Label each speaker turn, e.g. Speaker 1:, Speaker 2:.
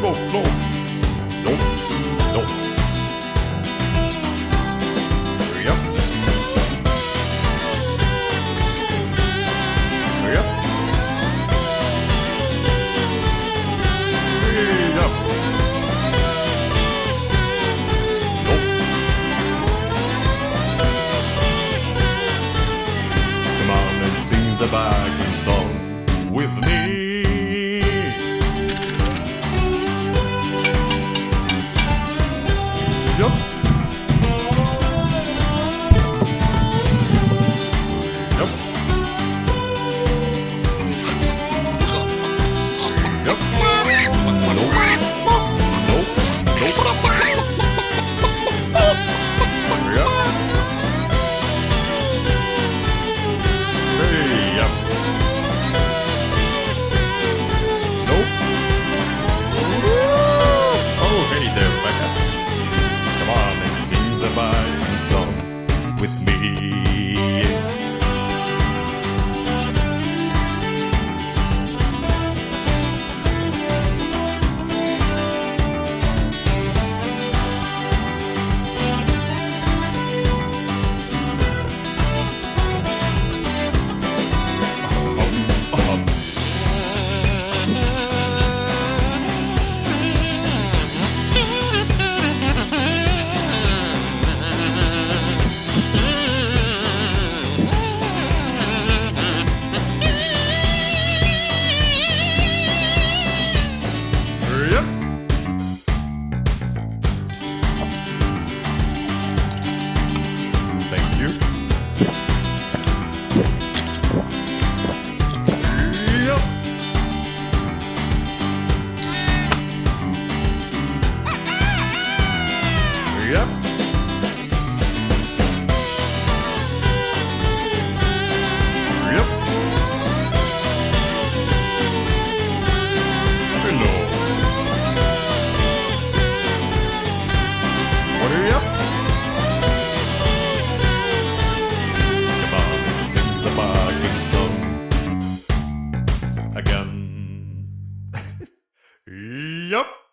Speaker 1: go, flow. Nope, nope. Yep. Yep. Hey, up. Nope. Come on and sing the backing song with me. Yep. Yep. Yep. Nope. Nope. Nope. Yep. Hey, yep. Nope. Oh, hey there, Rebecca. Come on and sing the Viking song with me. Thank you. Yep. Yep. Yep. Hello. What are you up? Again. Yup.